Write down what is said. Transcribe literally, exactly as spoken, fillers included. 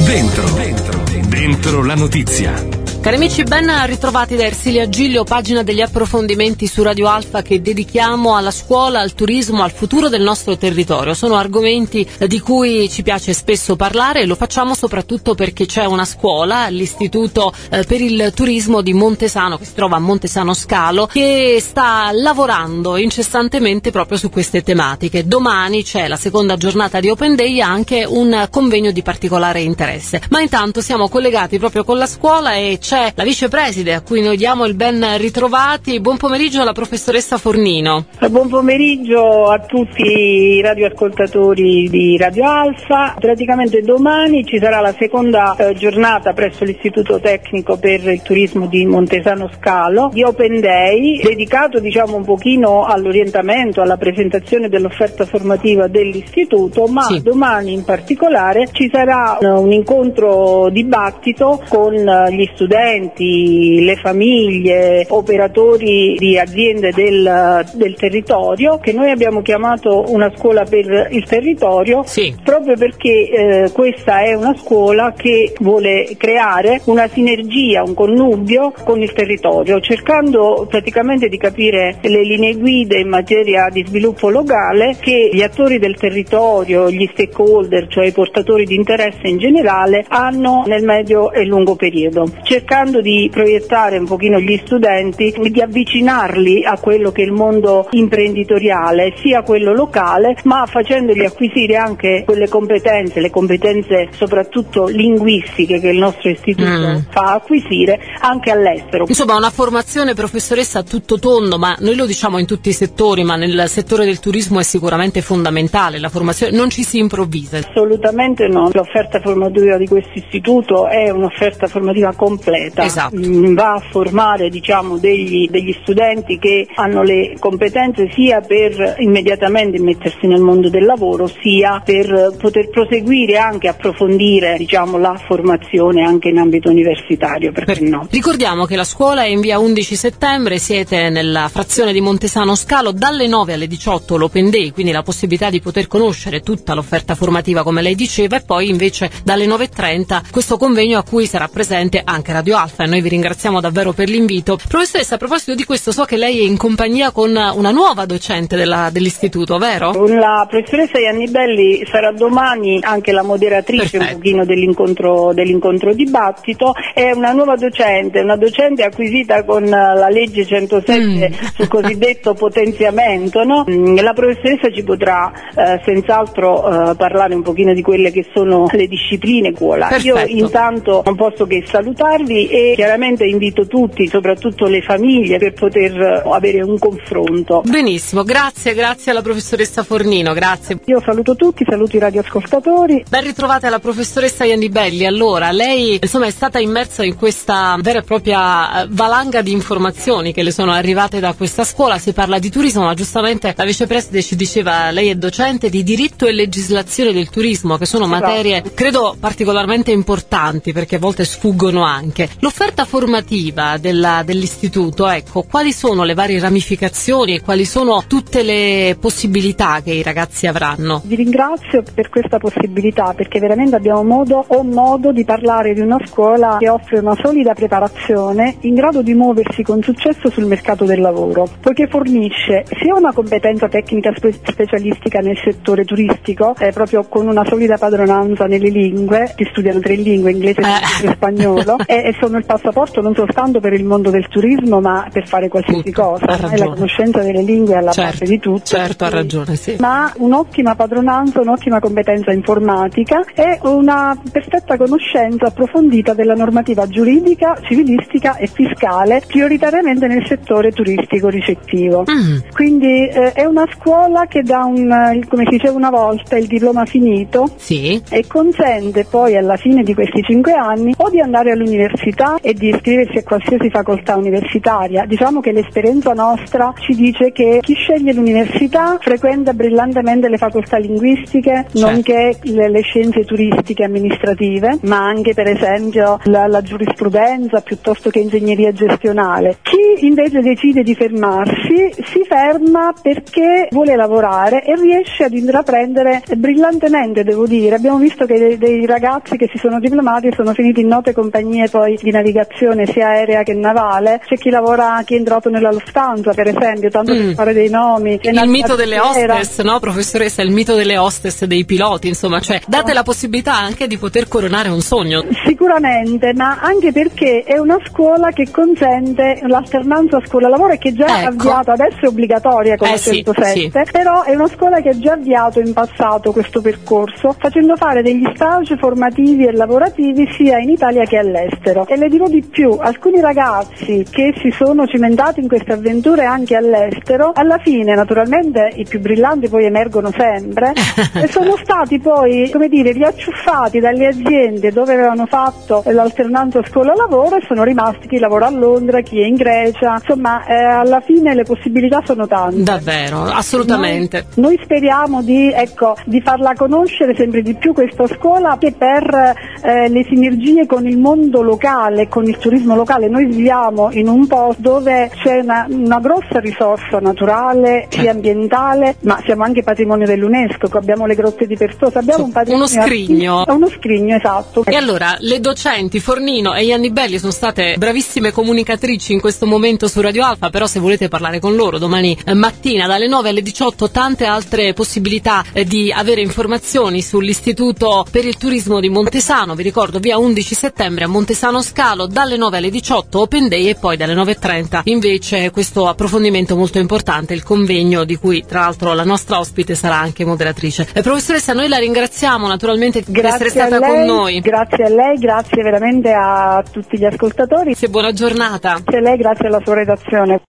Dentro, dentro, dentro la notizia. Cari amici, ben ritrovati da Ersilia Giglio, pagina degli approfondimenti su Radio Alfa che dedichiamo alla scuola, al turismo, al futuro del nostro territorio. Sono argomenti di cui ci piace spesso parlare e lo facciamo soprattutto perché c'è una scuola, l'Istituto eh, per il Turismo di Montesano, che si trova a Montesano Scalo, che sta lavorando incessantemente proprio su queste tematiche. Domani c'è la seconda giornata di Open Day e anche un convegno di particolare interesse. Ma intanto siamo collegati proprio con la scuola e c'è la vicepreside a cui noi diamo il ben ritrovati. Buon pomeriggio alla professoressa Fornino. Buon pomeriggio a tutti i radioascoltatori di Radio Alfa. Praticamente domani ci sarà la seconda eh, giornata presso l'Istituto Tecnico per il Turismo di Montesano Scalo di Open Day, dedicato diciamo un pochino all'orientamento, alla presentazione dell'offerta formativa dell'istituto, ma sì. Domani in particolare ci sarà uh, un incontro dibattito con uh, gli studenti, le famiglie, operatori di aziende del, del territorio, che noi abbiamo chiamato una scuola per il territorio, sì. Proprio perché eh, questa è una scuola che vuole creare una sinergia, un connubio con il territorio, cercando praticamente di capire le linee guida in materia di sviluppo locale che gli attori del territorio, gli stakeholder, cioè i portatori di interesse in generale, hanno nel medio e lungo periodo, cercando di proiettare un pochino gli studenti e di avvicinarli a quello che è il mondo imprenditoriale, sia quello locale, ma facendogli acquisire anche quelle competenze, le competenze soprattutto linguistiche che il nostro istituto mm. fa acquisire anche all'estero. Insomma, una formazione, professoressa, a tutto tondo, ma noi lo diciamo in tutti i settori, ma nel settore del turismo è sicuramente fondamentale, la formazione non ci si improvvisa. Assolutamente no, l'offerta formativa di questo istituto è un'offerta formativa completa. Esatto. Va a formare diciamo degli, degli studenti che hanno le competenze sia per immediatamente mettersi nel mondo del lavoro, sia per poter proseguire anche approfondire diciamo la formazione anche in ambito universitario, perché per... no. Ricordiamo che la scuola è in via undici settembre, siete nella frazione di Montesano Scalo, dalle nove alle diciotto l'Open Day, quindi la possibilità di poter conoscere tutta l'offerta formativa come lei diceva, e poi invece dalle nove e trenta questo convegno a cui sarà presente anche Radio Alfa, e noi vi ringraziamo davvero per l'invito. Professoressa, a proposito di questo, so che lei è in compagnia con una nuova docente della, dell'istituto, vero? La professoressa Ianni Belli sarà domani anche la moderatrice Perfetto. un pochino dell'incontro, dell'incontro dibattito. È una nuova docente, una docente acquisita con la legge centosette mm. sul cosiddetto potenziamento, no? La professoressa ci potrà eh, senz'altro eh, parlare un pochino di quelle che sono le discipline scuola. Io intanto non posso che salutarvi e chiaramente invito tutti, soprattutto le famiglie, per poter avere un confronto. Benissimo, grazie, grazie alla professoressa Fornino, grazie. Io saluto tutti, saluto i radioascoltatori. Ben ritrovate alla professoressa Ianni Belli. Allora, lei insomma è stata immersa in questa vera e propria valanga di informazioni che le sono arrivate da questa scuola. Si parla di turismo, ma giustamente la vicepreside ci diceva, lei è docente di diritto e legislazione del turismo, che sono materie credo particolarmente importanti perché a volte sfuggono anche. L'offerta formativa della, dell'istituto, ecco, quali sono le varie ramificazioni e quali sono tutte le possibilità che i ragazzi avranno? Vi ringrazio per questa possibilità, perché veramente abbiamo modo o modo di parlare di una scuola che offre una solida preparazione in grado di muoversi con successo sul mercato del lavoro, poiché fornisce sia una competenza tecnica spe- specialistica nel settore turistico, eh, proprio con una solida padronanza nelle lingue, si studiano tre lingue, inglese e eh. spagnolo, e, e sono il passaporto non soltanto per il mondo del turismo, ma per fare qualsiasi Tutto, cosa. E la conoscenza delle lingue è alla certo, base di tutto. Certo, ha ragione, sì. Ma un'ottima padronanza, un'ottima competenza informatica e una perfetta conoscenza approfondita della normativa giuridica, civilistica e fiscale, prioritariamente nel settore turistico ricettivo. Mm. Quindi eh, è una scuola che dà un, come si diceva una volta, il diploma finito, sì. E consente poi alla fine di questi cinque anni o di andare all'università all'università e di iscriversi a qualsiasi facoltà universitaria. Diciamo che l'esperienza nostra ci dice che chi sceglie l'università frequenta brillantemente le facoltà linguistiche, certo, nonché le, le scienze turistiche e amministrative, ma anche per esempio la, la giurisprudenza piuttosto che ingegneria gestionale. Chi invece decide di fermarsi si ferma perché vuole lavorare e riesce ad intraprendere brillantemente, devo dire. Abbiamo visto che dei, dei ragazzi che si sono diplomati sono finiti in note compagnie poi di navigazione sia aerea che navale. C'è chi lavora, chi è entrato nella Lufthansa per esempio, tanto mm. per fare dei nomi. Il mito delle hostess, no professoressa, il mito delle hostess, dei piloti, insomma, cioè date la possibilità anche di poter coronare un sogno. Sicuramente, ma anche perché è una scuola che consente l'alternanza scuola-lavoro e che già ecco. avviato, adesso è obbligatoria come eh, centosette, sì, sì. però è una scuola che ha già avviato in passato questo percorso, facendo fare degli stage formativi e lavorativi sia in Italia che all'estero. E le dirò di più, alcuni ragazzi che si sono cimentati in queste avventure anche all'estero, alla fine naturalmente i più brillanti poi emergono sempre e sono stati poi, come dire, riacciuffati dalle aziende dove avevano fatto l'alternanza scuola-lavoro e sono rimasti chi lavora a Londra, chi è in Grecia, insomma eh, alla fine le possibilità sono tante. Davvero, assolutamente. Noi, noi speriamo di, ecco, di farla conoscere sempre di più questa scuola anche per eh, le sinergie con il mondo locale, con il turismo locale. Noi viviamo in un posto dove c'è una, una grossa risorsa naturale e ambientale, ma siamo anche patrimonio dell'UNESCO, abbiamo le grotte di Pertosa, abbiamo so, un patrimonio uno scrigno. Artistico, uno scrigno, esatto. E allora, le docenti Fornino e Ianni Belli sono state bravissime comunicatrici in questo momento su Radio Alfa, però se volete parlare con loro domani mattina dalle nove alle diciotto tante altre possibilità eh, di avere informazioni sull'Istituto per il Turismo di Montesano. Vi ricordo via undici settembre a Montesano Scalo dalle nove alle diciotto Open Day e poi dalle nove e trenta invece questo approfondimento molto importante, il convegno di cui tra l'altro la nostra ospite sarà anche moderatrice. Eh, professoressa, noi la ringraziamo naturalmente grazie per essere stata lei, con noi. Grazie a lei, grazie veramente a tutti gli ascoltatori. Grazie, buona giornata. Grazie a lei, grazie alla sua redazione.